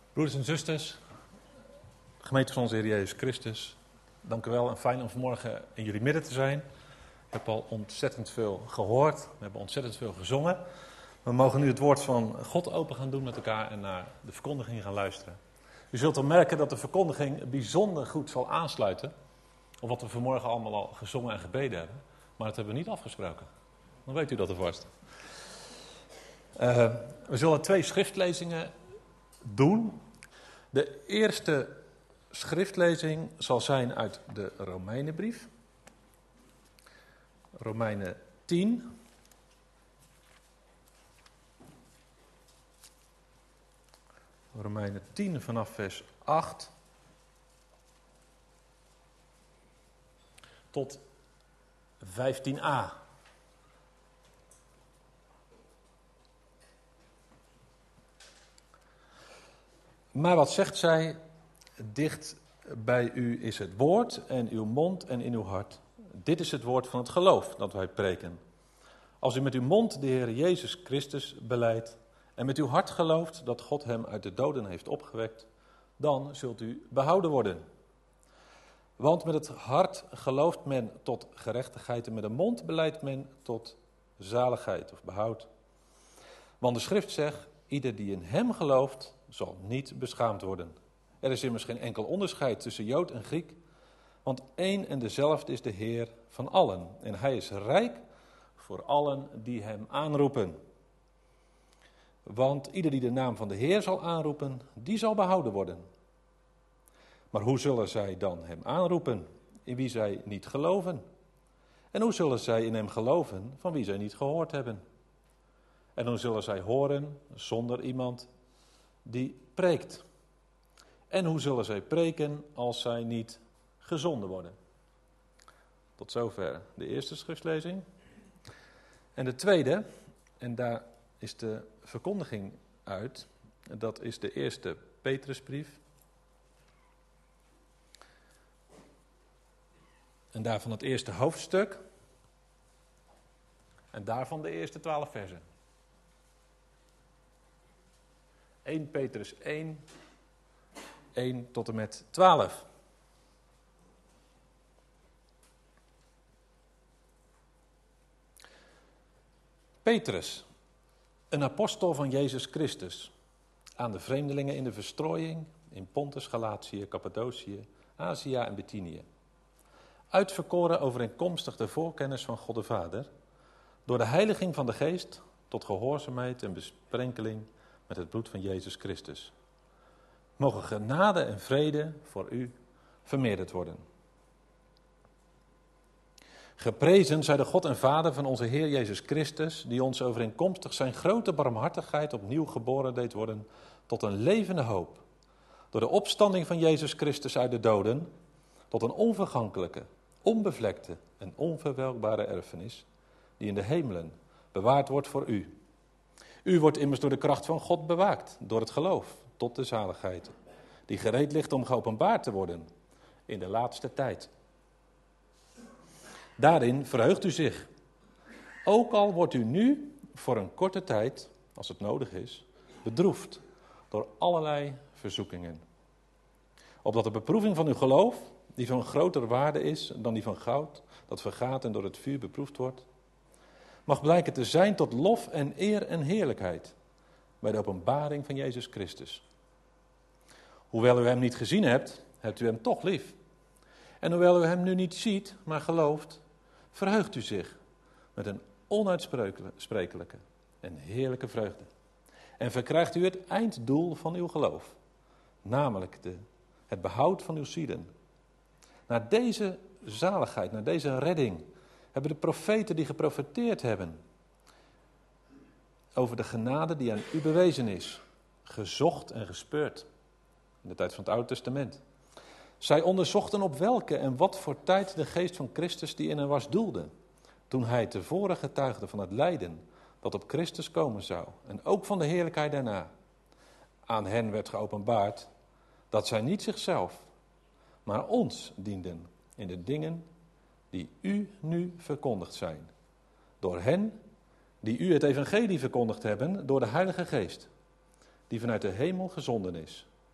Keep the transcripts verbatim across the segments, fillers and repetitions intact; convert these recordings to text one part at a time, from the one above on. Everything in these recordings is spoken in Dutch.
Broeders en zusters, gemeente van onze Heer Jezus Christus, dank u wel en fijn om vanmorgen in jullie midden te zijn. Ik heb al ontzettend veel gehoord, we hebben ontzettend veel gezongen. We mogen nu het woord van God open gaan doen met elkaar en naar de verkondiging gaan luisteren. U zult dan merken dat de verkondiging bijzonder goed zal aansluiten op wat we vanmorgen allemaal al gezongen en gebeden hebben. Maar dat hebben we niet afgesproken. Dan weet u dat alvast. Uh, we zullen twee schriftlezingen doen. De eerste schriftlezing zal zijn uit de Romeinenbrief. Romeinen tien. Romeinen tien vanaf vers acht. Tot vijftien a. Maar wat zegt zij? Dicht bij u is het woord en uw mond en in uw hart. Dit is het woord van het geloof dat wij preken. Als u met uw mond de Heer Jezus Christus belijdt en met uw hart gelooft dat God hem uit de doden heeft opgewekt, dan zult u behouden worden. Want met het hart gelooft men tot gerechtigheid en met de mond belijdt men tot zaligheid of behoud. Want de schrift zegt, ieder die in hem gelooft zal niet beschaamd worden. Er is immers geen enkel onderscheid tussen Jood en Griek, want één en dezelfde is de Heer van allen. En hij is rijk voor allen die hem aanroepen. Want ieder die de naam van de Heer zal aanroepen, die zal behouden worden. Maar hoe zullen zij dan hem aanroepen, in wie zij niet geloven? En hoe zullen zij in hem geloven, van wie zij niet gehoord hebben? En hoe zullen zij horen zonder iemand die preekt? En hoe zullen zij preken als zij niet gezonden worden? Tot zover de eerste schriftlezing. En de tweede, en daar is de verkondiging uit, dat is de eerste Petrusbrief. En daarvan het eerste hoofdstuk. En daarvan de eerste twaalf versen. eerste Petrus één, één tot en met twaalf. Petrus, een apostel van Jezus Christus, aan de vreemdelingen in de verstrooiing in Pontus, Galatië, Cappadocië, Azië en Bithynië. Uitverkoren overeenkomstig de voorkennis van God de Vader, door de heiliging van de Geest tot gehoorzaamheid en besprenkeling met het bloed van Jezus Christus. Mogen genade en vrede voor u vermeerderd worden. Geprezen zij de God en Vader van onze Heer Jezus Christus, die ons overeenkomstig zijn grote barmhartigheid opnieuw geboren deed worden tot een levende hoop, door de opstanding van Jezus Christus uit de doden, tot een onvergankelijke, onbevlekte en onverwelkbare erfenis, die in de hemelen bewaard wordt voor u. U wordt immers door de kracht van God bewaakt, door het geloof, tot de zaligheid, die gereed ligt om geopenbaard te worden in de laatste tijd. Daarin verheugt u zich, ook al wordt u nu voor een korte tijd, als het nodig is, bedroefd door allerlei verzoekingen. Opdat de beproeving van uw geloof, die van groter waarde is dan die van goud, dat vergaat en door het vuur beproefd wordt, mag blijken te zijn tot lof en eer en heerlijkheid bij de openbaring van Jezus Christus. Hoewel u hem niet gezien hebt, hebt u hem toch lief. En hoewel u hem nu niet ziet, maar gelooft, verheugt u zich met een onuitsprekelijke en heerlijke vreugde. En verkrijgt u het einddoel van uw geloof, namelijk de, het behoud van uw zielen. Naar deze zaligheid, naar deze redding, hebben de profeten die geprofeteerd hebben over de genade die aan u bewezen is, gezocht en gespeurd in de tijd van het Oude Testament. Zij onderzochten op welke en wat voor tijd de geest van Christus die in hen was doelde, toen hij tevoren getuigde van het lijden dat op Christus komen zou, en ook van de heerlijkheid daarna. Aan hen werd geopenbaard dat zij niet zichzelf, maar ons dienden in de dingen die u nu verkondigd zijn. Door hen die u het evangelie verkondigd hebben door de Heilige Geest, die vanuit de hemel gezonden is,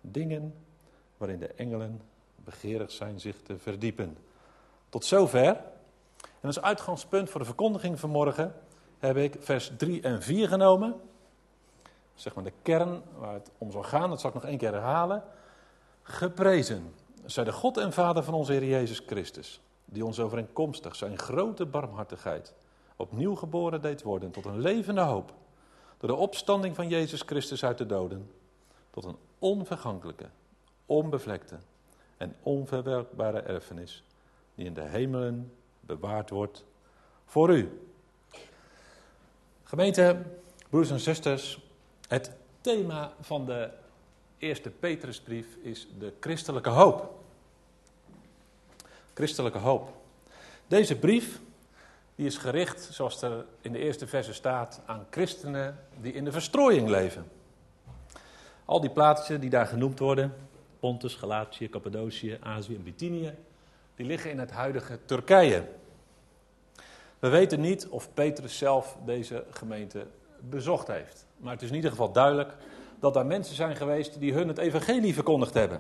dingen waarin de engelen begeerig zijn zich te verdiepen. Tot zover. En als uitgangspunt voor de verkondiging vanmorgen heb ik vers drie en vier genomen. Zeg maar de kern waar het om zal gaan, dat zal ik nog één keer herhalen. Geprezen zij de God en Vader van onze Heer Jezus Christus, die ons overeenkomstig zijn grote barmhartigheid opnieuw geboren deed worden tot een levende hoop, door de opstanding van Jezus Christus uit de doden, tot een onvergankelijke, onbevlekte en onverwerkbare erfenis, die in de hemelen bewaard wordt voor u. Gemeente, broers en zusters, het thema van de eerste Petrusbrief is de christelijke hoop. Christelijke hoop. Deze brief die is gericht, zoals er in de eerste verse staat, aan christenen die in de verstrooiing leven. Al die plaatsen die daar genoemd worden, Pontus, Galatië, Cappadocië, Azië en Bithynië, die liggen in het huidige Turkije. We weten niet of Petrus zelf deze gemeente bezocht heeft. Maar het is in ieder geval duidelijk dat daar mensen zijn geweest die hun het evangelie verkondigd hebben.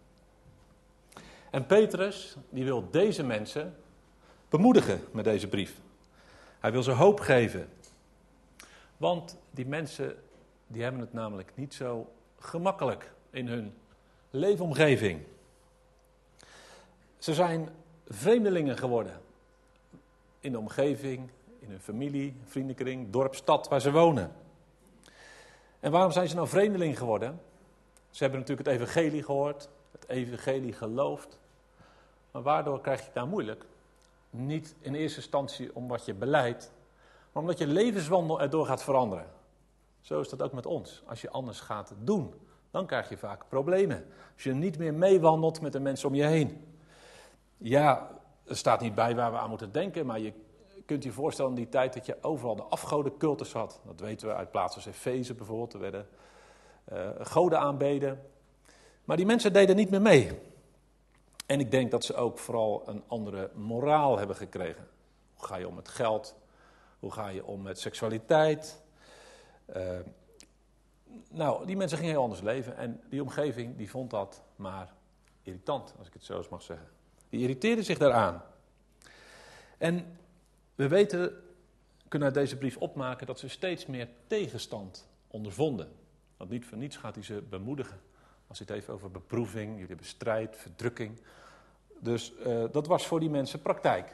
En Petrus, die wil deze mensen bemoedigen met deze brief. Hij wil ze hoop geven. Want die mensen, die hebben het namelijk niet zo gemakkelijk in hun leefomgeving. Ze zijn vreemdelingen geworden in de omgeving, in hun familie, vriendenkring, dorp, stad waar ze wonen. En waarom zijn ze nou vreemdeling geworden? Ze hebben natuurlijk het evangelie gehoord, het evangelie geloofd. Maar waardoor krijg je het nou moeilijk? Niet in eerste instantie om wat je beleidt, maar omdat je levenswandel erdoor gaat veranderen. Zo is dat ook met ons. Als je anders gaat doen, dan krijg je vaak problemen. Als je niet meer meewandelt met de mensen om je heen. Ja, er staat niet bij waar we aan moeten denken, maar je kunt je voorstellen in die tijd dat je overal de afgodencultus had. Dat weten we uit plaatsen als Efeze bijvoorbeeld. Er werden uh, goden aanbeden. Maar die mensen deden niet meer mee. En ik denk dat ze ook vooral een andere moraal hebben gekregen. Hoe ga je om met geld? Hoe ga je om met seksualiteit? Uh, nou, die mensen gingen heel anders leven. En die omgeving die vond dat maar irritant, als ik het zo eens mag zeggen. Die irriteerden zich daaraan. En we weten, kunnen uit deze brief opmaken dat ze steeds meer tegenstand ondervonden. Want niet voor niets gaat hij ze bemoedigen. Als hij het heeft over beproeving, jullie hebben strijd, verdrukking. Dus uh, dat was voor die mensen praktijk.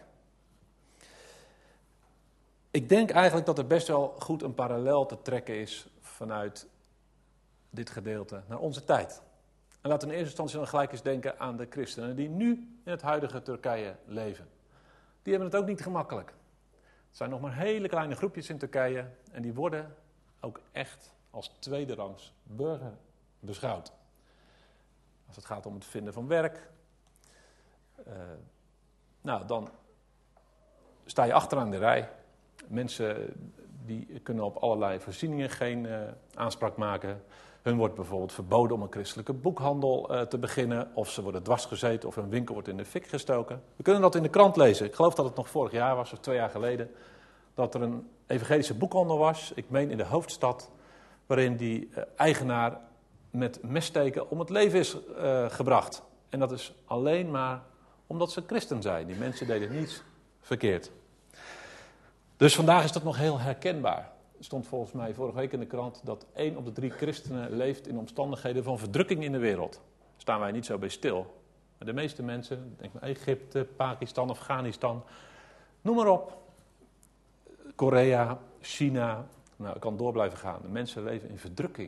Ik denk eigenlijk dat er best wel goed een parallel te trekken is vanuit dit gedeelte naar onze tijd. En laten we in eerste instantie dan gelijk eens denken aan de christenen die nu in het huidige Turkije leven. Die hebben het ook niet gemakkelijk. Het zijn nog maar hele kleine groepjes in Turkije en die worden ook echt als tweederangs burger beschouwd. Als het gaat om het vinden van werk, uh, nou dan sta je achteraan de rij. Mensen die kunnen op allerlei voorzieningen geen uh, aanspraak maken. Hun wordt bijvoorbeeld verboden om een christelijke boekhandel uh, te beginnen. Of ze worden dwarsgezeten of hun winkel wordt in de fik gestoken. We kunnen dat in de krant lezen. Ik geloof dat het nog vorig jaar was of twee jaar geleden. Dat er een evangelische boekhandel was, ik meen in de hoofdstad. Waarin die uh, eigenaar met messteken om het leven is uh, gebracht. En dat is alleen maar omdat ze christen zijn. Die mensen deden niets verkeerd. Dus vandaag is dat nog heel herkenbaar. Er stond volgens mij vorige week in de krant dat één op de drie christenen leeft in omstandigheden van verdrukking in de wereld. Daar staan wij niet zo bij stil. Maar de meeste mensen, denk maar Egypte, Pakistan, Afghanistan, noem maar op. Korea, China, nou ik kan door blijven gaan. De mensen leven in verdrukking.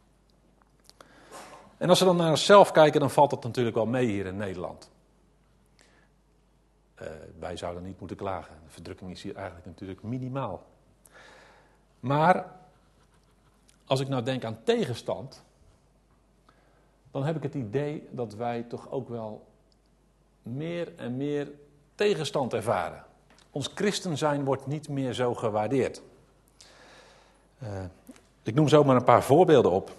En als we dan naar onszelf kijken, dan valt dat natuurlijk wel mee hier in Nederland. Uh, wij zouden niet moeten klagen. De verdrukking is hier eigenlijk natuurlijk minimaal. Maar als ik nou denk aan tegenstand, dan heb ik het idee dat wij toch ook wel meer en meer tegenstand ervaren. Ons christen zijn wordt niet meer zo gewaardeerd. Uh, ik noem zo maar een paar voorbeelden op.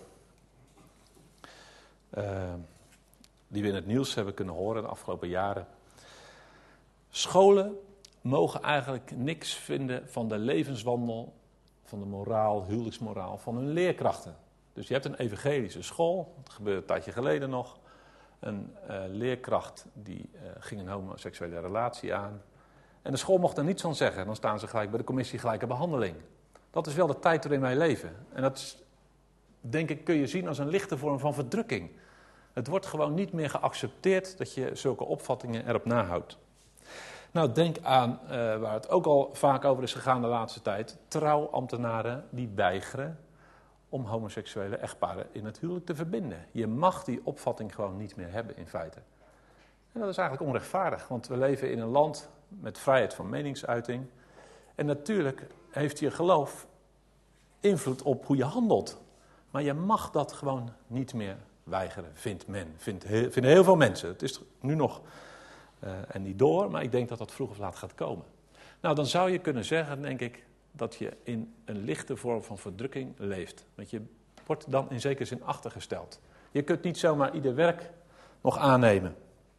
Uh, die we in het nieuws hebben kunnen horen de afgelopen jaren. Scholen mogen eigenlijk niks vinden van de levenswandel, van de moraal, huwelijksmoraal van hun leerkrachten. Dus je hebt een evangelische school, dat gebeurde een tijdje geleden nog. Een uh, leerkracht die uh, ging een homoseksuele relatie aan. En de school mocht er niets van zeggen. Dan staan ze gelijk bij de commissie gelijke behandeling. Dat is wel de tijd waarin wij leven. En dat is, denk ik, kun je zien als een lichte vorm van verdrukking. Het wordt gewoon niet meer geaccepteerd dat je zulke opvattingen erop nahoudt. Nou, denk aan, uh, waar het ook al vaak over is gegaan de laatste tijd, trouwambtenaren die weigeren om homoseksuele echtparen in het huwelijk te verbinden. Je mag die opvatting gewoon niet meer hebben in feite. En dat is eigenlijk onrechtvaardig, want we leven in een land met vrijheid van meningsuiting. En natuurlijk heeft je geloof invloed op hoe je handelt. Maar je mag dat gewoon niet meer weigeren, vindt men. Vindt heel, vinden heel veel mensen. Het is nu nog uh, en niet door, maar ik denk dat dat vroeg of laat gaat komen. Nou, dan zou je kunnen zeggen, denk ik, dat je in een lichte vorm van verdrukking leeft. Want je wordt dan in zekere zin achtergesteld. Je kunt niet zomaar ieder werk nog aannemen.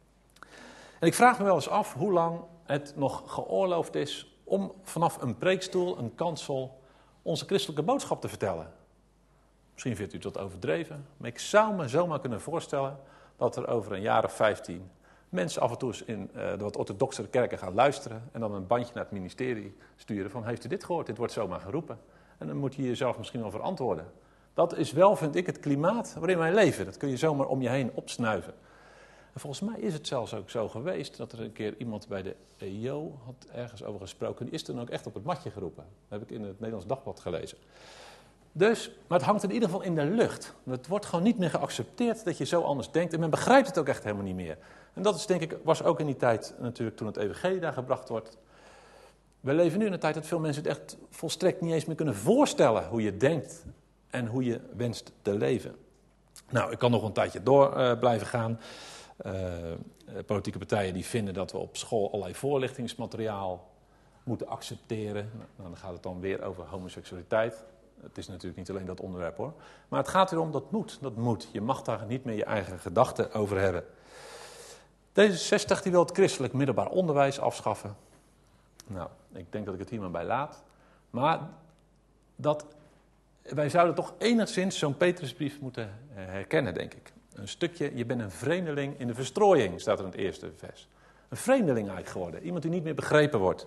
En ik vraag me wel eens af hoe lang het nog geoorloofd is om vanaf een preekstoel, een kansel, onze christelijke boodschap te vertellen. Misschien vindt u dat overdreven, maar ik zou me zomaar kunnen voorstellen dat er over een jaar of vijftien mensen af en toe eens in uh, de wat orthodoxere kerken gaan luisteren en dan een bandje naar het ministerie sturen van, heeft u dit gehoord? Dit wordt zomaar geroepen. En dan moet je jezelf misschien wel verantwoorden. Dat is wel, vind ik, het klimaat waarin wij leven. Dat kun je zomaar om je heen opsnuiven. En volgens mij is het zelfs ook zo geweest dat er een keer iemand bij de E O had ergens over gesproken. Die is toen ook echt op het matje geroepen. Dat heb ik in het Nederlands Dagblad gelezen. Dus, maar het hangt in ieder geval in de lucht. Het wordt gewoon niet meer geaccepteerd dat je zo anders denkt. En men begrijpt het ook echt helemaal niet meer. En dat is, denk ik, was ook in die tijd natuurlijk toen het evangelie daar gebracht wordt. We leven nu in een tijd dat veel mensen het echt volstrekt niet eens meer kunnen voorstellen hoe je denkt en hoe je wenst te leven. Nou, ik kan nog een tijdje door uh, blijven gaan. Uh, politieke partijen die vinden dat we op school allerlei voorlichtingsmateriaal moeten accepteren. Nou, dan gaat het dan weer over homoseksualiteit. Het is natuurlijk niet alleen dat onderwerp hoor. Maar het gaat erom, dat moet, dat moet. Je mag daar niet meer je eigen gedachten over hebben. D zesenzestig die wil het christelijk middelbaar onderwijs afschaffen. Nou, ik denk dat ik het hier maar bij laat. Maar dat, wij zouden toch enigszins zo'n Petrusbrief moeten herkennen, denk ik. Een stukje, je bent een vreemdeling in de verstrooiing, staat er in het eerste vers. Een vreemdeling eigenlijk geworden, iemand die niet meer begrepen wordt.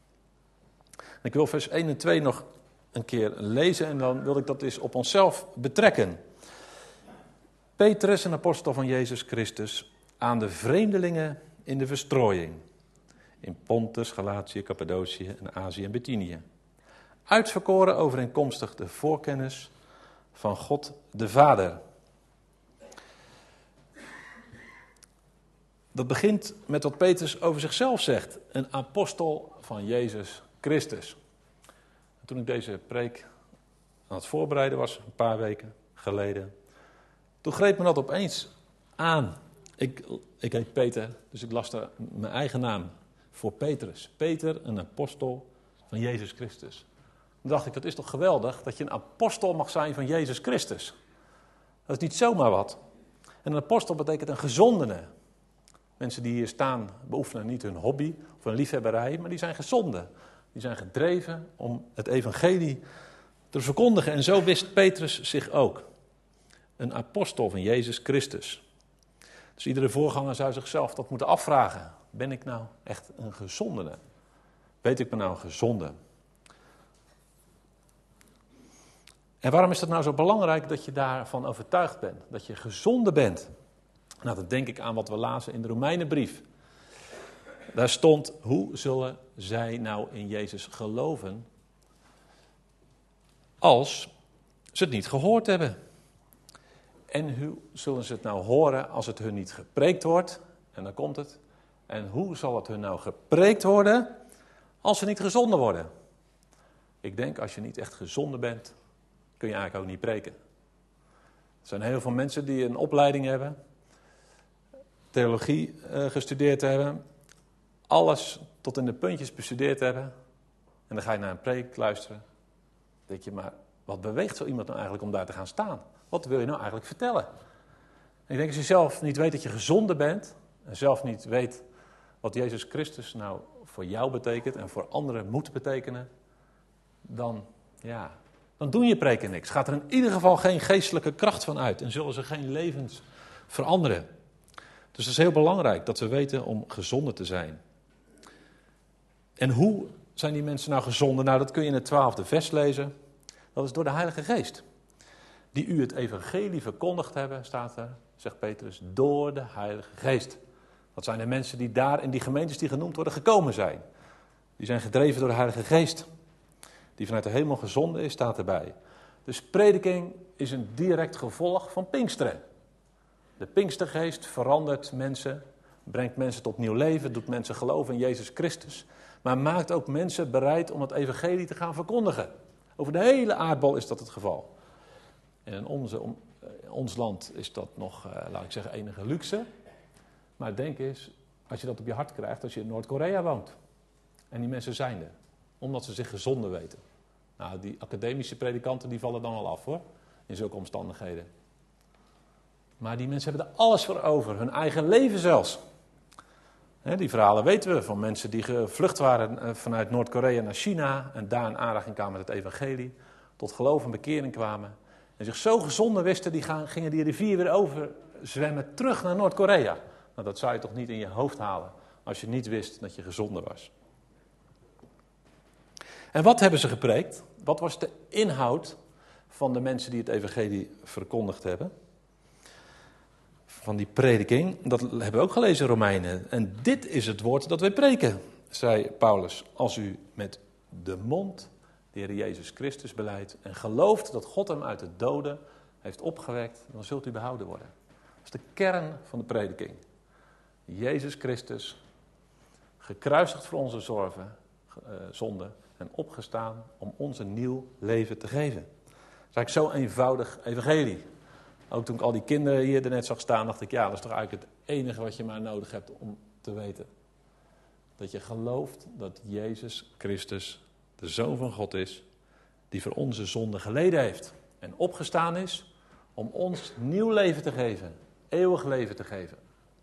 Ik wil vers één en twee nog een keer lezen en dan wil ik dat eens op onszelf betrekken. Petrus, een apostel van Jezus Christus, aan de vreemdelingen in de verstrooiing. In Pontus, Galatië, Cappadocië en Azië en Bithynië. Uitverkoren overeenkomstig de voorkennis van God de Vader. Dat begint met wat Petrus over zichzelf zegt. Een apostel van Jezus Christus. En toen ik deze preek aan het voorbereiden was, een paar weken geleden, toen greep me dat opeens aan. Ik, ik heet Peter, dus ik las daar mijn eigen naam voor Petrus. Peter, een apostel van Jezus Christus. Toen dacht ik, dat is toch geweldig dat je een apostel mag zijn van Jezus Christus. Dat is niet zomaar wat. En een apostel betekent een gezondene. Mensen die hier staan beoefenen niet hun hobby of hun liefhebberij, maar die zijn gezonden. Die zijn gedreven om het evangelie te verkondigen. En zo wist Petrus zich ook. Een apostel van Jezus Christus. Dus iedere voorganger zou zichzelf dat moeten afvragen. Ben ik nou echt een gezondene? Weet ik me nou een gezonde? En waarom is het nou zo belangrijk dat je daarvan overtuigd bent? Dat je gezonde bent? Nou, dan denk ik aan wat we lazen in de Romeinenbrief. Daar stond, hoe zullen zij nou in Jezus geloven als ze het niet gehoord hebben? En hoe zullen ze het nou horen als het hun niet gepreekt wordt? En dan komt het. En hoe zal het hun nou gepreekt worden als ze niet gezonden worden? Ik denk, als je niet echt gezonden bent, kun je eigenlijk ook niet preken. Er zijn heel veel mensen die een opleiding hebben, theologie uh, gestudeerd hebben, alles tot in de puntjes bestudeerd hebben. En dan ga je naar een preek luisteren. Dan denk je, maar wat beweegt zo iemand nou eigenlijk om daar te gaan staan? Wat wil je nou eigenlijk vertellen? En ik denk, als je zelf niet weet dat je gezonde bent, en zelf niet weet wat Jezus Christus nou voor jou betekent en voor anderen moet betekenen, dan, ja, dan doen je preken niks. Gaat er in ieder geval geen geestelijke kracht van uit en zullen ze geen levens veranderen. Dus het is heel belangrijk dat we weten om gezonder te zijn. En hoe zijn die mensen nou gezonder? Nou, dat kun je in het twaalfde vers lezen. Dat is door de Heilige Geest. Die u het evangelie verkondigd hebben, staat er, zegt Petrus, door de Heilige Geest. Dat zijn de mensen die daar in die gemeentes die genoemd worden gekomen zijn. Die zijn gedreven door de Heilige Geest. Die vanuit de hemel gezonden is, staat erbij. Dus prediking is een direct gevolg van Pinksteren. De Pinkstergeest verandert mensen, brengt mensen tot nieuw leven, doet mensen geloven in Jezus Christus. Maar maakt ook mensen bereid om het evangelie te gaan verkondigen. Over de hele aardbol is dat het geval. En in onze, om, ons land is dat nog, uh, laat ik zeggen, enige luxe. Maar denk eens, als je dat op je hart krijgt, als je in Noord-Korea woont. En die mensen zijn er, omdat ze zich gezonden weten. Nou, die academische predikanten die vallen dan al af hoor, in zulke omstandigheden. Maar die mensen hebben er alles voor over, hun eigen leven zelfs. He, die verhalen weten we van mensen die gevlucht waren vanuit Noord-Korea naar China en daar in aanraking kwamen met het evangelie, tot geloof en bekering kwamen. En zich zo gezonden wisten, die gaan, gingen die rivier weer overzwemmen terug naar Noord-Korea. Nou, dat zou je toch niet in je hoofd halen als je niet wist dat je gezonden was. En wat hebben ze gepreekt? Wat was de inhoud van de mensen die het evangelie verkondigd hebben? Van die prediking, dat hebben we ook gelezen in Romeinen. En dit is het woord dat wij preken, zei Paulus. Als u met de mond de Heer Jezus Christus belijdt en gelooft dat God hem uit de doden heeft opgewekt, dan zult u behouden worden. Dat is de kern van de prediking. Jezus Christus, gekruisigd voor onze zorgen, uh, zonde en opgestaan om ons een nieuw leven te geven. Dat is eigenlijk zo'n eenvoudig evangelie. Ook toen ik al die kinderen hier er net zag staan, dacht ik, ja, dat is toch eigenlijk het enige wat je maar nodig hebt om te weten. Dat je gelooft dat Jezus Christus de Zoon van God is, die voor onze zonde geleden heeft en opgestaan is om ons nieuw leven te geven, eeuwig leven te geven.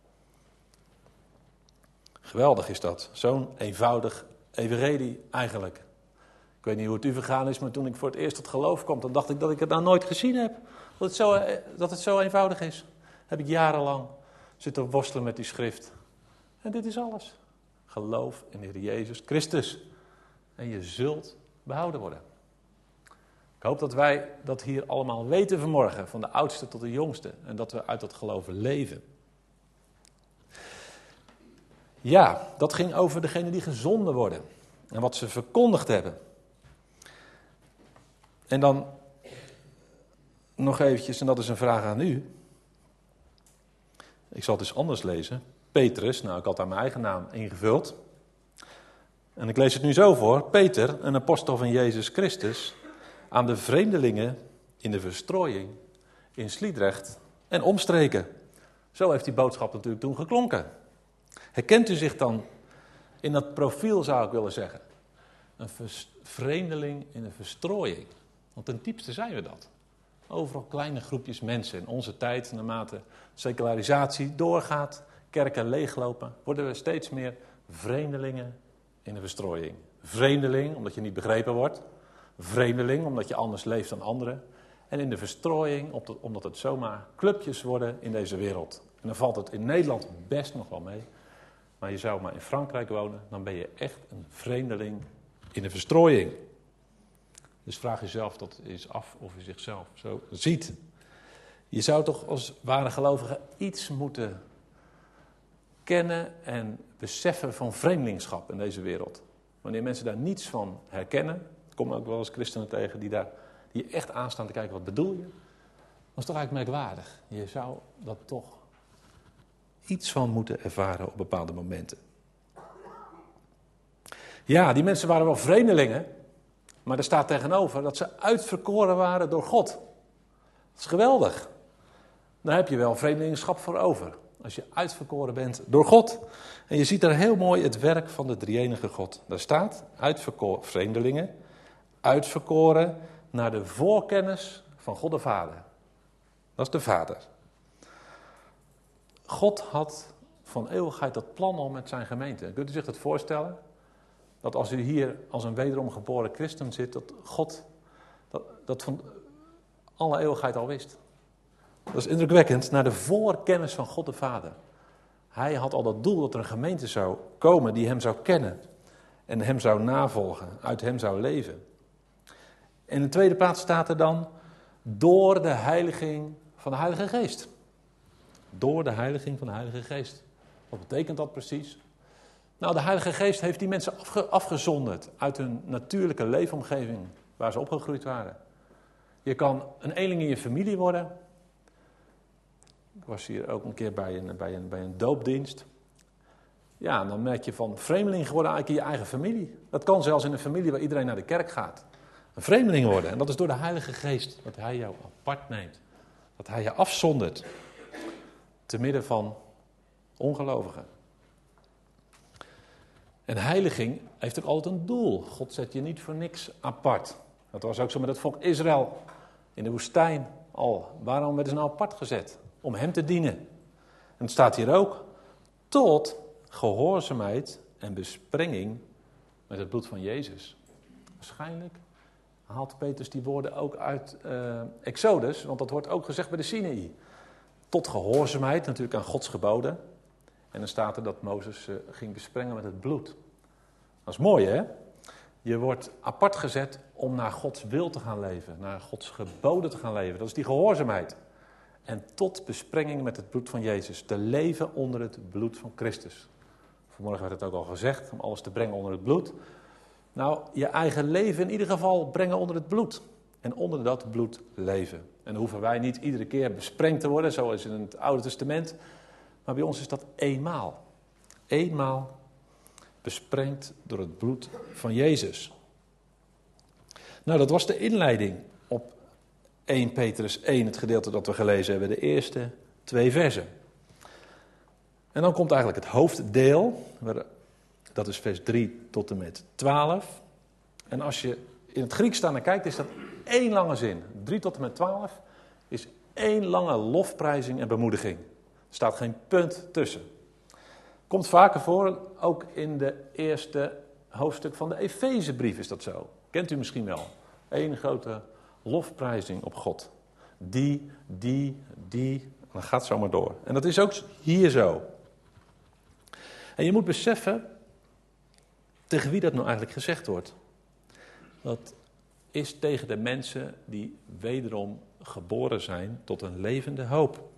Geweldig is dat, zo'n eenvoudig evangelie eigenlijk. Ik weet niet hoe het u vergaan is, maar toen ik voor het eerst tot geloof kwam, dan dacht ik dat ik het nou nooit gezien heb. Dat het zo, dat het zo eenvoudig is. Heb ik jarenlang zitten worstelen met die schrift. En dit is alles. Geloof in de Heer Jezus Christus. En je zult behouden worden. Ik hoop dat wij dat hier allemaal weten vanmorgen. Van de oudste tot de jongste. En dat we uit dat geloven leven. Ja, dat ging over degenen die gezonden worden. En wat ze verkondigd hebben. En dan nog eventjes, en dat is een vraag aan u. Ik zal het eens anders lezen. Petrus, nou ik had daar mijn eigen naam ingevuld. En ik lees het nu zo voor. Peter, een apostel van Jezus Christus, aan de vreemdelingen in de verstrooiing, in Sliedrecht en omstreken. Zo heeft die boodschap natuurlijk toen geklonken. Herkent u zich dan in dat profiel, zou ik willen zeggen? Een vreemdeling in een verstrooiing. Want ten diepste zijn we dat. Overal kleine groepjes mensen. In onze tijd, naarmate secularisatie doorgaat, kerken leeglopen, worden we steeds meer vreemdelingen in de verstrooiing. Vreemdeling, omdat je niet begrepen wordt. Vreemdeling, omdat je anders leeft dan anderen. En in de verstrooiing, omdat het zomaar clubjes worden in deze wereld. En dan valt het in Nederland best nog wel mee. Maar je zou maar in Frankrijk wonen, dan ben je echt een vreemdeling in de verstrooiing. Dus vraag jezelf dat eens af of je zichzelf zo ziet. Je zou toch als ware gelovige iets moeten kennen en beseffen van vreemdelingschap in deze wereld. Wanneer mensen daar niets van herkennen, ik kom ook wel eens christenen tegen die daar die echt aanstaan te kijken, wat bedoel je? Dat is toch eigenlijk merkwaardig. Je zou dat toch iets van moeten ervaren op bepaalde momenten. Ja, die mensen waren wel vreemdelingen, maar er staat tegenover dat ze uitverkoren waren door God. Dat is geweldig. Daar heb je wel vreemdelingschap voor over. Als je uitverkoren bent door God. En je ziet daar heel mooi het werk van de drie-enige God. Daar staat, uitverkoren, vreemdelingen, uitverkoren naar de voorkennis van God de Vader. Dat is de Vader. God had van eeuwigheid dat plan om met zijn gemeente. Kunt u zich dat voorstellen? Dat als u hier als een wederom geboren christen zit, dat God dat, dat van alle eeuwigheid al wist. Dat is indrukwekkend, naar de voorkennis van God de Vader. Hij had al dat doel dat er een gemeente zou komen die hem zou kennen. En hem zou navolgen, uit hem zou leven. En in de tweede plaats staat er dan, door de heiliging van de Heilige Geest. Door de heiliging van de Heilige Geest. Wat betekent dat precies? Nou, de Heilige Geest heeft die mensen afge- afgezonderd uit hun natuurlijke leefomgeving waar ze opgegroeid waren. Je kan een eenling in je familie worden. Ik was hier ook een keer bij een, bij een, bij een doopdienst. Ja, en dan merk je van vreemdeling geworden eigenlijk in je eigen familie. Dat kan zelfs in een familie waar iedereen naar de kerk gaat. Een vreemdeling worden. En dat is door de Heilige Geest. Dat hij jou apart neemt. Dat hij je afzondert. Te midden van ongelovigen. En heiliging heeft ook altijd een doel. God zet je niet voor niks apart. Dat was ook zo met het volk Israël in de woestijn al. Waarom werden ze nou apart gezet? Om hem te dienen. En het staat hier ook. Tot gehoorzaamheid en besprenging met het bloed van Jezus. Waarschijnlijk haalt Petrus die woorden ook uit uh, Exodus. Want dat wordt ook gezegd bij de Sinaï. Tot gehoorzaamheid natuurlijk aan Gods geboden. En dan staat er dat Mozes uh, ging besprengen met het bloed. Dat is mooi, hè? Je wordt apart gezet om naar Gods wil te gaan leven. Naar Gods geboden te gaan leven. Dat is die gehoorzaamheid. En tot besprenging met het bloed van Jezus. Te leven onder het bloed van Christus. Vanmorgen werd het ook al gezegd, om alles te brengen onder het bloed. Nou, je eigen leven in ieder geval brengen onder het bloed. En onder dat bloed leven. En dan hoeven wij niet iedere keer besprengd te worden, zoals in het Oude Testament. Maar bij ons is dat eenmaal. Eenmaal besprengd door het bloed van Jezus. Nou, dat was de inleiding op eerste Petrus één, het gedeelte dat we gelezen hebben, de eerste twee versen. En dan komt eigenlijk het hoofddeel, dat is vers drie tot en met twaalf. En als je in het Grieks daar naar kijkt, is dat één lange zin. drie tot en met twaalf is één lange lofprijzing en bemoediging. Er staat geen punt tussen. Komt vaker voor, ook in de eerste hoofdstuk van de Efezebrief is dat zo. Kent u misschien wel. Eén grote lofprijzing op God. Die, die, die. En dan gaat het zo maar door. En dat is ook hier zo. En je moet beseffen tegen wie dat nou eigenlijk gezegd wordt. Dat is tegen de mensen die wederom geboren zijn tot een levende hoop.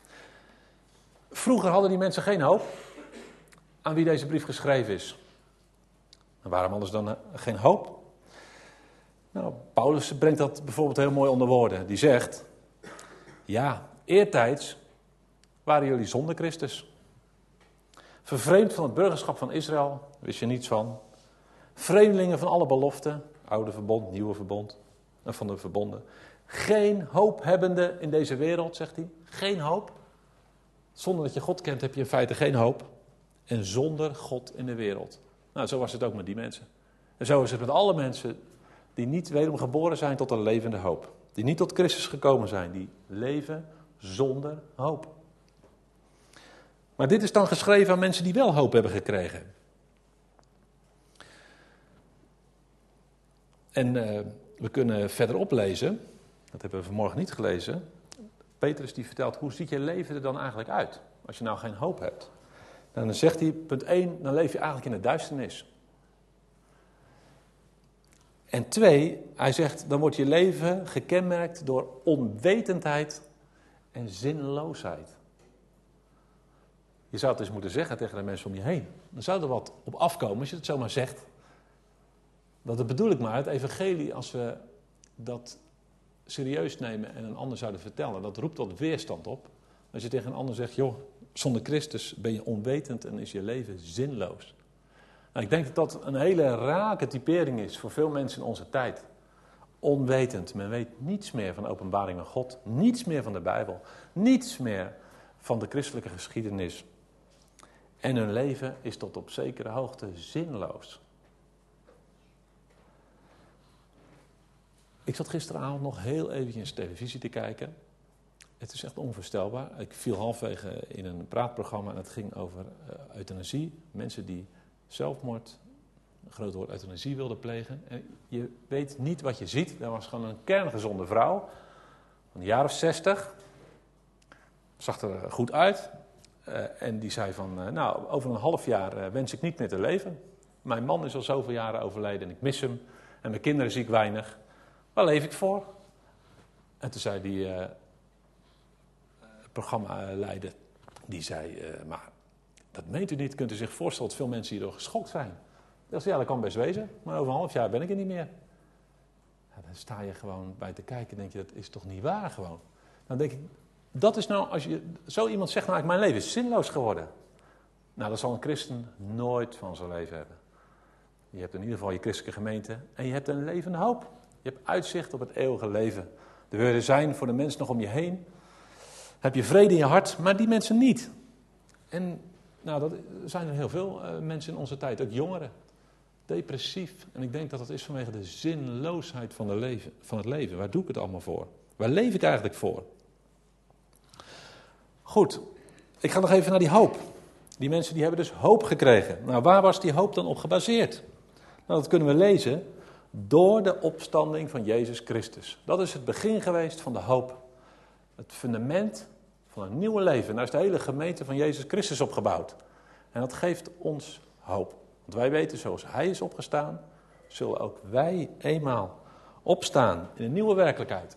Vroeger hadden die mensen geen hoop aan wie deze brief geschreven is. En waarom anders dan geen hoop? Nou, Paulus brengt dat bijvoorbeeld heel mooi onder woorden. Die zegt, ja, eertijds waren jullie zonder Christus. Vervreemd van het burgerschap van Israël, wist je niets van. Vreemdelingen van alle beloften, oude verbond, nieuwe verbond, en van de verbonden. Geen hoop hebbende in deze wereld, zegt hij. Geen hoop. Zonder dat je God kent heb je in feite geen hoop. En zonder God in de wereld. Nou, zo was het ook met die mensen. En zo is het met alle mensen die niet wederom geboren zijn tot een levende hoop. Die niet tot Christus gekomen zijn. Die leven zonder hoop. Maar dit is dan geschreven aan mensen die wel hoop hebben gekregen. En uh, we kunnen verderop lezen. Dat hebben we vanmorgen niet gelezen. Petrus die vertelt, hoe ziet je leven er dan eigenlijk uit? Als je nou geen hoop hebt. En dan zegt hij, punt één, dan leef je eigenlijk in de duisternis. En twee, hij zegt, dan wordt je leven gekenmerkt door onwetendheid en zinloosheid. Je zou het eens moeten zeggen tegen de mensen om je heen. Dan zou er wat op afkomen als je het zomaar zegt. Dat bedoel ik maar, het evangelie, als we dat serieus nemen en een ander zouden vertellen, dat roept tot weerstand op. Als je tegen een ander zegt, joh, zonder Christus ben je onwetend en is je leven zinloos. Nou, ik denk dat dat een hele rake typering is voor veel mensen in onze tijd. Onwetend, men weet niets meer van de openbaring van God, niets meer van de Bijbel, niets meer van de christelijke geschiedenis. En hun leven is tot op zekere hoogte zinloos. Ik zat gisteravond nog heel eventjes televisie te kijken. Het is echt onvoorstelbaar. Ik viel halfwege in een praatprogramma en het ging over uh, euthanasie. Mensen die zelfmoord een groot woord euthanasie wilde plegen. En je weet niet wat je ziet. Dat was gewoon een kerngezonde vrouw, van een jaar of zestig. Zag er goed uit. Uh, en die zei van, uh, nou, over een half jaar uh, wens ik niet meer te leven. Mijn man is al zoveel jaren overleden en ik mis hem. En mijn kinderen zie ik weinig. Waar leef ik voor? En toen zei die uh, programmaleider, die zei, uh, maar dat meent u niet. Kunt u zich voorstellen dat veel mensen hierdoor geschokt zijn? Dat zei, ja, dat kan best wezen. Maar over een half jaar ben ik er niet meer. Ja, dan sta je gewoon bij te kijken en denk je, dat is toch niet waar gewoon? Dan denk ik, dat is nou, als je zo iemand zegt, nou, mijn leven is zinloos geworden. Nou, dat zal een christen nooit van zijn leven hebben. Je hebt in ieder geval je christelijke gemeente en je hebt een levende hoop. Je hebt uitzicht op het eeuwige leven. Er wil er zijn voor de mensen nog om je heen. Heb je vrede in je hart, maar die mensen niet. En nou, dat zijn er heel veel uh, mensen in onze tijd, ook jongeren. Depressief. En ik denk dat dat is vanwege de zinloosheid van, de leven, van het leven. Waar doe ik het allemaal voor? Waar leef ik eigenlijk voor? Goed, ik ga nog even naar die hoop. Die mensen die hebben dus hoop gekregen. Nou, waar was die hoop dan op gebaseerd? Nou, dat kunnen we lezen door de opstanding van Jezus Christus. Dat is het begin geweest van de hoop. Het fundament van een nieuwe leven. Daar is de hele gemeente van Jezus Christus opgebouwd. En dat geeft ons hoop. Want wij weten, zoals Hij is opgestaan, zullen ook wij eenmaal opstaan in een nieuwe werkelijkheid.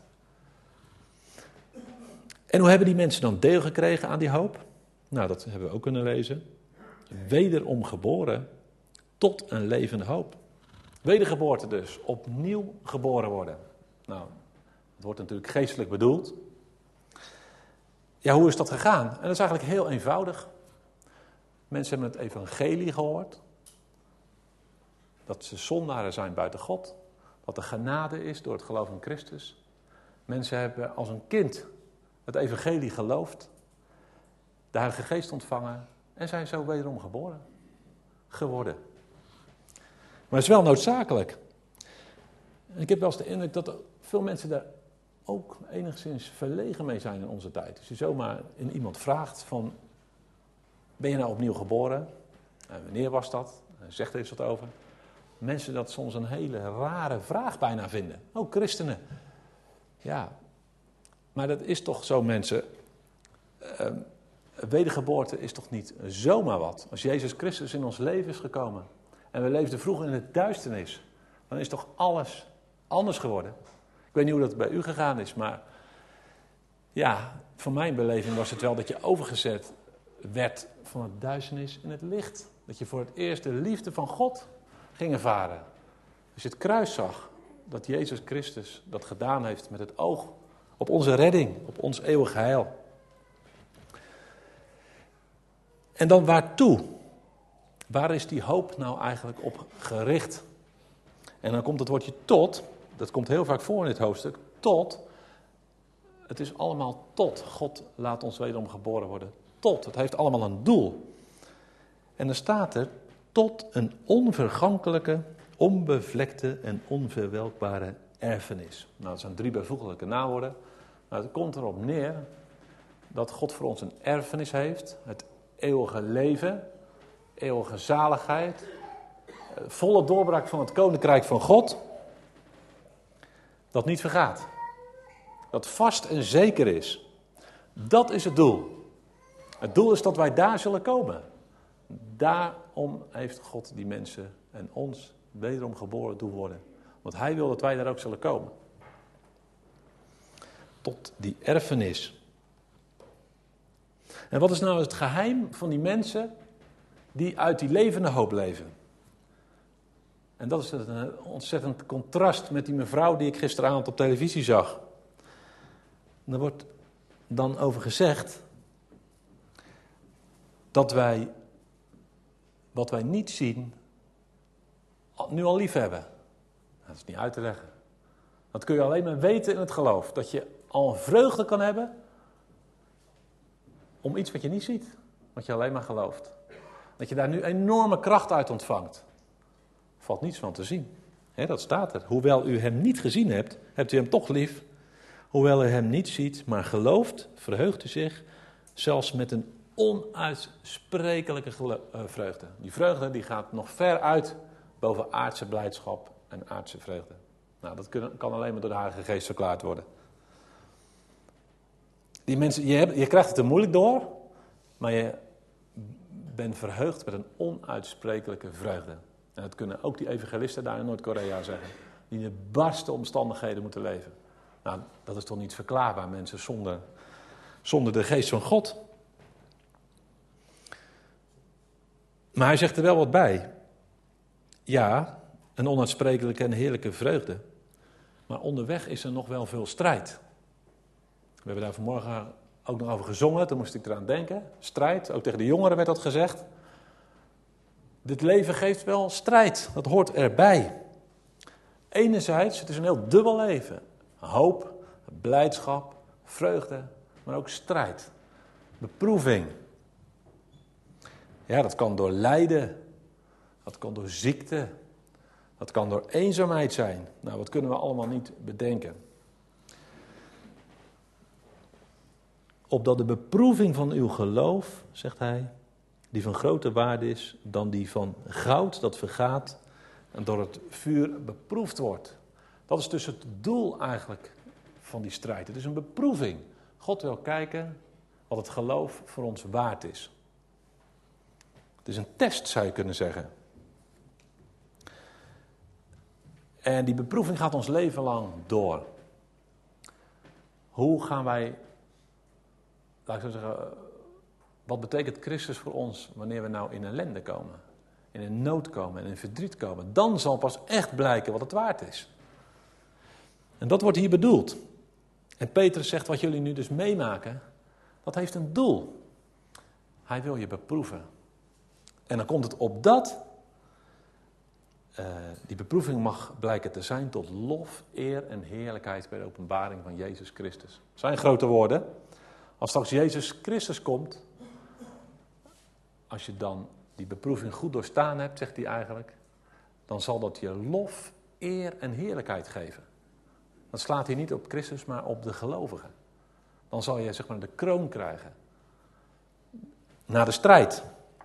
En hoe hebben die mensen dan deel gekregen aan die hoop? Nou, dat hebben we ook kunnen lezen. Wederom geboren tot een levende hoop. Wedergeboorte dus, opnieuw geboren worden. Nou, het wordt natuurlijk geestelijk bedoeld. Ja, hoe is dat gegaan? En dat is eigenlijk heel eenvoudig. Mensen hebben het evangelie gehoord. Dat ze zondaren zijn buiten God. Dat er genade is door het geloof in Christus. Mensen hebben als een kind het evangelie geloofd. De Heilige Geest ontvangen. En zijn zo wederom geboren. Geworden. Maar het is wel noodzakelijk. En ik heb wel eens de indruk dat veel mensen daar ook enigszins verlegen mee zijn in onze tijd. Als je zomaar in iemand vraagt van, ben je nou opnieuw geboren? En wanneer was dat? En zegt er iets wat over. Mensen dat soms een hele rare vraag bijna vinden. Ook christenen. Ja, maar dat is toch zo, mensen. Uh, wedergeboorte is toch niet zomaar wat. Als Jezus Christus in ons leven is gekomen en we leefden vroeger in de duisternis, dan is toch alles anders geworden. Ik weet niet hoe dat bij u gegaan is, maar ja, van mijn beleving was het wel dat je overgezet werd van het duisternis in het licht. Dat je voor het eerst de liefde van God ging ervaren. Als je het kruis zag, dat Jezus Christus dat gedaan heeft met het oog op onze redding, op ons eeuwig heil. En dan waartoe? Waar is die hoop nou eigenlijk op gericht? En dan komt het woordje tot, dat komt heel vaak voor in dit hoofdstuk, tot. Het is allemaal tot. God laat ons wederom geboren worden. Tot. Het heeft allemaal een doel. En dan staat er, tot een onvergankelijke, onbevlekte en onverwelkbare erfenis. Nou, dat zijn drie bijvoeglijke naamwoorden. Nou, het komt erop neer dat God voor ons een erfenis heeft. Het eeuwige leven, eeuwige zaligheid, volle doorbraak van het koninkrijk van God. Dat niet vergaat. Dat vast en zeker is. Dat is het doel. Het doel is dat wij daar zullen komen. Daarom heeft God die mensen en ons wederom geboren doen worden. Want Hij wil dat wij daar ook zullen komen. Tot die erfenis. En wat is nou het geheim van die mensen die uit die levende hoop leven? En dat is een ontzettend contrast met die mevrouw die ik gisteravond op televisie zag. En er wordt dan over gezegd dat wij wat wij niet zien nu al lief hebben. Dat is niet uit te leggen. Dat kun je alleen maar weten in het geloof. Dat je al een vreugde kan hebben om iets wat je niet ziet. Wat je alleen maar gelooft. Dat je daar nu enorme kracht uit ontvangt. Valt niets van te zien. He, dat staat er. Hoewel u hem niet gezien hebt, hebt u hem toch lief. Hoewel u hem niet ziet, maar gelooft, verheugt u zich. Zelfs met een onuitsprekelijke vreugde. Die vreugde die gaat nog ver uit boven aardse blijdschap en aardse vreugde. Nou, dat kun- kan alleen maar door de Heilige Geest verklaard worden. Die mensen, je, hebt, je krijgt het er moeilijk door, maar je bent verheugd met een onuitsprekelijke vreugde. En dat kunnen ook die evangelisten daar in Noord-Korea zeggen, die in de barste omstandigheden moeten leven. Nou, dat is toch niet verklaarbaar, mensen, zonder, zonder de geest van God. Maar hij zegt er wel wat bij. Ja, een onuitsprekelijke en heerlijke vreugde. Maar onderweg is er nog wel veel strijd. We hebben daar vanmorgen ook nog over gezongen, toen moest ik eraan denken. Strijd, ook tegen de jongeren werd dat gezegd. Dit leven geeft wel strijd, dat hoort erbij. Enerzijds, het is een heel dubbel leven. Hoop, blijdschap, vreugde, maar ook strijd. Beproeving. Ja, dat kan door lijden, dat kan door ziekte, dat kan door eenzaamheid zijn. Nou, wat kunnen we allemaal niet bedenken. Opdat de beproeving van uw geloof, zegt hij, die van grote waarde is dan die van goud dat vergaat en door het vuur beproefd wordt. Dat is dus het doel eigenlijk van die strijd. Het is een beproeving. God wil kijken wat het geloof voor ons waard is. Het is een test, zou je kunnen zeggen. En die beproeving gaat ons leven lang door. Hoe gaan wij, laat ik zo zeggen, wat betekent Christus voor ons wanneer we nou in ellende komen? In een nood komen en in verdriet komen. Dan zal pas echt blijken wat het waard is. En dat wordt hier bedoeld. En Petrus zegt, wat jullie nu dus meemaken, dat heeft een doel. Hij wil je beproeven. En dan komt het op dat, uh, die beproeving mag blijken te zijn tot lof, eer en heerlijkheid bij de openbaring van Jezus Christus. Dat zijn grote woorden. Als straks Jezus Christus komt, als je dan die beproeving goed doorstaan hebt, zegt hij eigenlijk, dan zal dat je lof, eer en heerlijkheid geven. Dat slaat hier niet op Christus, maar op de gelovigen. Dan zal je, zeg maar, de kroon krijgen. Na de strijd.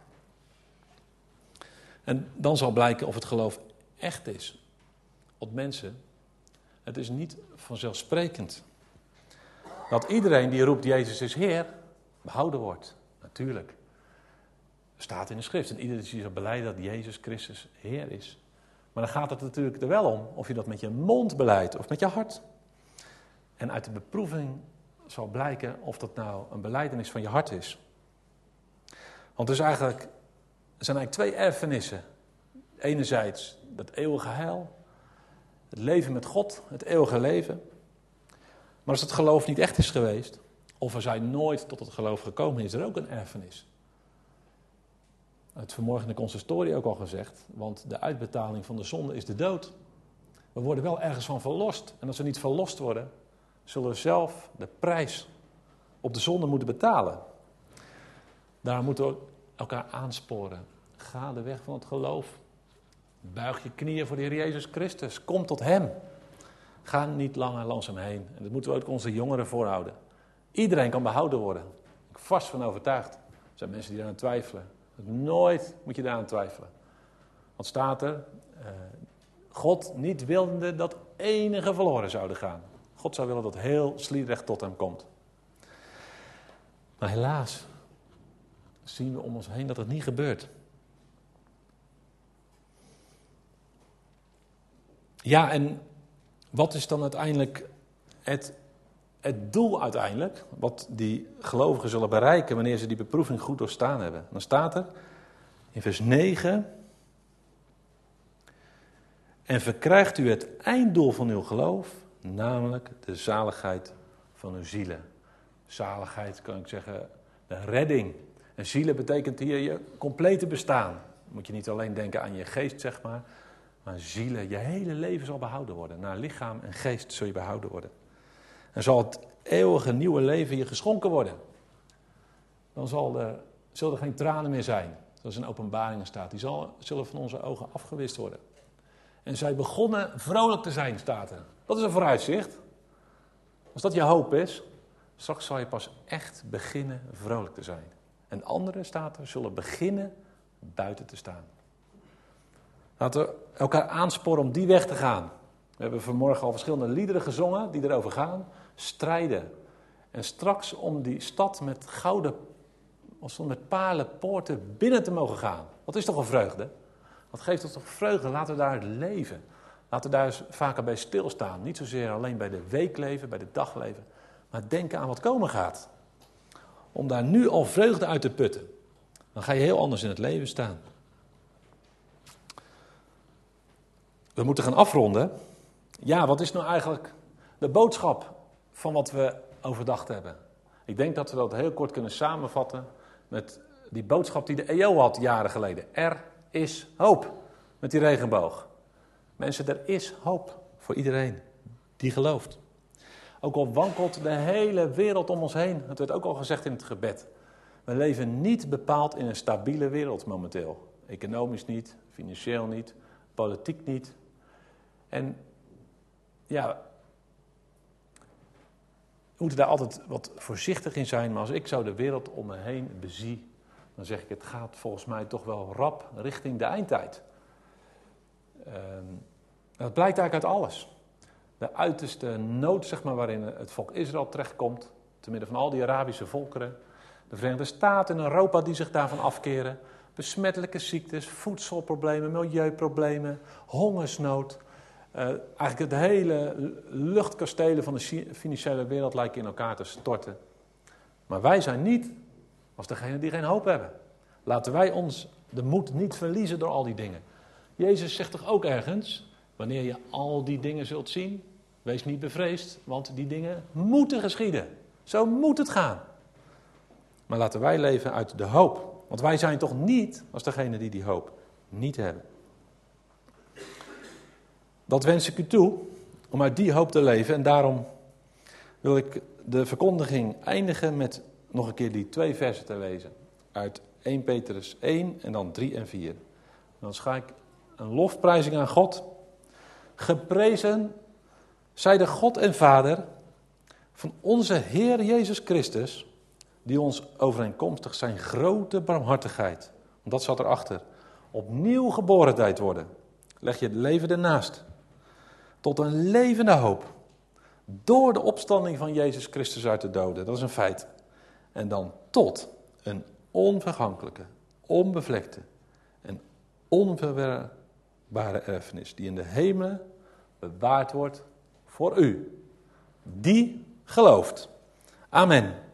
En dan zal blijken of het geloof echt is. Want mensen, het is niet vanzelfsprekend dat iedereen die roept Jezus is Heer, behouden wordt. Natuurlijk. Er staat in de schrift. En iedereen die zal belijden dat Jezus Christus Heer is. Maar dan gaat het natuurlijk er wel om of je dat met je mond beleidt of met je hart. En uit de beproeving zal blijken of dat nou een belijdenis van je hart is. Want er, is eigenlijk, er zijn eigenlijk twee erfenissen. Enerzijds dat eeuwige heil, het leven met God, het eeuwige leven. Maar als het geloof niet echt is geweest, of er zijn nooit tot het geloof gekomen, is er ook een erfenis. Het vanmorgen in de consistorie ook al gezegd, want de uitbetaling van de zonde is de dood. We worden wel ergens van verlost. En als we niet verlost worden, zullen we zelf de prijs op de zonde moeten betalen. Daar moeten we elkaar aansporen. Ga de weg van het geloof. Buig je knieën voor de Heer Jezus Christus. Kom tot Hem. Ga niet langer langs Hem heen. En dat moeten we ook onze jongeren voorhouden. Iedereen kan behouden worden. Daar ben ik vast van overtuigd. Er zijn mensen die daaraan twijfelen. Nooit moet je daaraan twijfelen. Want staat er, uh, God niet willende dat enige verloren zouden gaan. God zou willen dat heel Sliedrecht tot Hem komt. Maar helaas zien we om ons heen dat het niet gebeurt. Ja, en wat is dan uiteindelijk het, het doel uiteindelijk, wat die gelovigen zullen bereiken wanneer ze die beproeving goed doorstaan hebben? Dan staat er in vers negen, en verkrijgt u het einddoel van uw geloof, namelijk de zaligheid van uw zielen. Zaligheid, kan ik zeggen, de redding. En zielen betekent hier je complete bestaan. Dan moet je niet alleen denken aan je geest, zeg maar, maar zielen, je hele leven zal behouden worden. Naar lichaam en geest zul je behouden worden. En zal het eeuwige nieuwe leven je geschonken worden. Dan zal er, zullen er geen tranen meer zijn, zoals in Openbaringen staat. Die zal, zullen van onze ogen afgewist worden. En zij begonnen vrolijk te zijn, staat er. Dat is een vooruitzicht. Als dat je hoop is, straks zal je pas echt beginnen vrolijk te zijn. En anderen, staat er, zullen beginnen buiten te staan. Laten we elkaar aansporen om die weg te gaan. We hebben vanmorgen al verschillende liederen gezongen die erover gaan. Strijden. En straks om die stad met gouden, of met palen, poorten binnen te mogen gaan. Dat is toch een vreugde? Dat geeft ons toch vreugde? Laten we daar leven. Laten we daar eens vaker bij stilstaan. Niet zozeer alleen bij de weekleven, bij de dagleven. Maar denken aan wat komen gaat. Om daar nu al vreugde uit te putten. Dan ga je heel anders in het leven staan. We moeten gaan afronden. Ja, wat is nou eigenlijk de boodschap van wat we overdacht hebben? Ik denk dat we dat heel kort kunnen samenvatten met die boodschap die de E O had jaren geleden. Er is hoop met die regenboog. Mensen, er is hoop voor iedereen die gelooft. Ook al wankelt de hele wereld om ons heen. Het werd ook al gezegd in het gebed. We leven niet bepaald in een stabiele wereld momenteel. Economisch niet, financieel niet, politiek niet. En ja, we moeten daar altijd wat voorzichtig in zijn. Maar als ik zo de wereld om me heen bezie, dan zeg ik, het gaat volgens mij toch wel rap richting de eindtijd. Uh, dat blijkt eigenlijk uit alles. De uiterste nood, zeg maar, waarin het volk Israël terechtkomt, te midden van al die Arabische volkeren. De Verenigde Staten en Europa die zich daarvan afkeren. Besmettelijke ziektes, voedselproblemen, milieuproblemen, hongersnood. Uh, eigenlijk het hele luchtkastelen van de financiële wereld lijken in elkaar te storten. Maar wij zijn niet als degene die geen hoop hebben. Laten wij ons de moed niet verliezen door al die dingen. Jezus zegt toch ook ergens, wanneer je al die dingen zult zien, wees niet bevreesd, want die dingen moeten geschieden. Zo moet het gaan. Maar laten wij leven uit de hoop. Want wij zijn toch niet als degene die die hoop niet hebben. Dat wens ik u toe, om uit die hoop te leven. En daarom wil ik de verkondiging eindigen met nog een keer die twee versen te lezen. Uit Eerste Petrus één en dan drie en vier. En dan ga ik een lofprijzing aan God. Geprezen zij de God en Vader van onze Heer Jezus Christus, die ons overeenkomstig zijn grote barmhartigheid, want dat zat erachter, opnieuw geboren deed worden. Leg je het leven ernaast. Tot een levende hoop. Door de opstanding van Jezus Christus uit de doden. Dat is een feit. En dan tot een onvergankelijke, onbevlekte en onverwerbare erfenis. Die in de hemelen bewaard wordt voor u. Die gelooft. Amen.